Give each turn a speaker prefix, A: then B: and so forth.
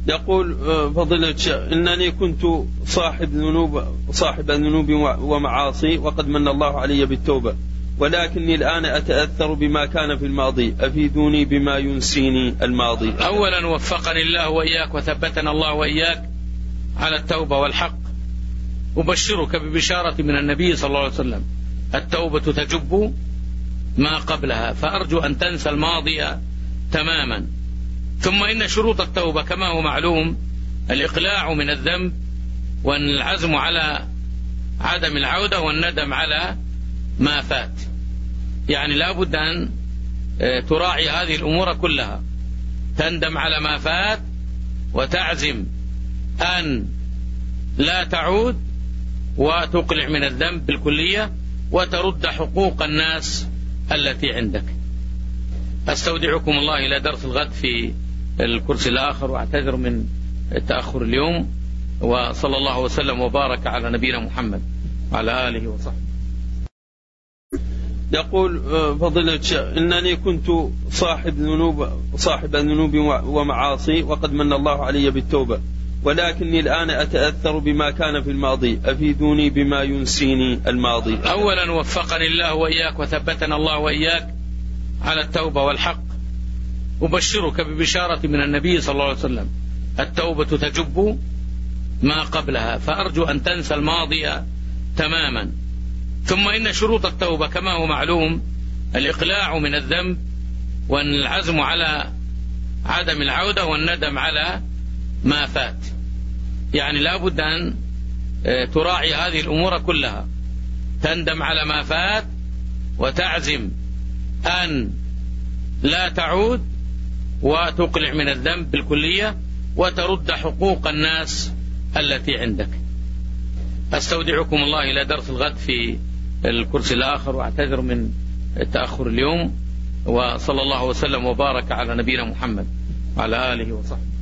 A: يقول فضيلة الشيخ إنني كنت صاحب ذنوب ومعاصي وقد من الله علي بالتوبة، ولكني الآن أتأثر بما كان في الماضي، أفيدوني بما ينسيني الماضي.
B: أولا وفقني الله وإياك وثبتنا الله وإياك على التوبة والحق. أبشرك ببشارة من النبي صلى الله عليه وسلم: التوبة تجب ما قبلها، فأرجو أن تنسى الماضي تماما. ثم إن شروط التوبة كما هو معلوم الإقلاع من الذنب، والعزم على عدم العودة، والندم على ما فات. يعني لا بد أن تراعي هذه الأمور كلها، تندم على ما فات، وتعزم أن لا تعود، وتقلع من الذنب بالكلية، وترد حقوق الناس التي عندك. أستودعكم الله إلى درس الغد في الكرسي الآخر، واعتذر من التأخر اليوم، وصلى الله وسلم وبارك على نبينا محمد وعلى آله وصحبه.
A: يقول فضيلة الشيخ إنني كنت صاحب ذنوب ومعاصي وقد من الله علي بالتوبة، ولكني الآن أتأثر بما كان في الماضي، أفيدوني بما ينسيني الماضي.
B: أولا وفقني الله وإياك وثبتنا الله وإياك على التوبة والحق. أبشرك ببشارة من النبي صلى الله عليه وسلم: التوبة تجب ما قبلها، فأرجو أن تنسى الماضي تماما. ثم إن شروط التوبة كما هو معلوم الإقلاع من الذنب، والعزم على عدم العودة، والندم على ما فات. يعني لا بد أن تراعي هذه الأمور كلها، تندم على ما فات، وتعزم أن لا تعود، وتقلع من الذنب بالكلية، وترد حقوق الناس التي عندك. أستودعكم الله إلى درس الغد في الكرسي الآخر، واعتذر من التأخر اليوم، وصلى الله وسلم وبارك على نبينا محمد وعلى آله وصحبه.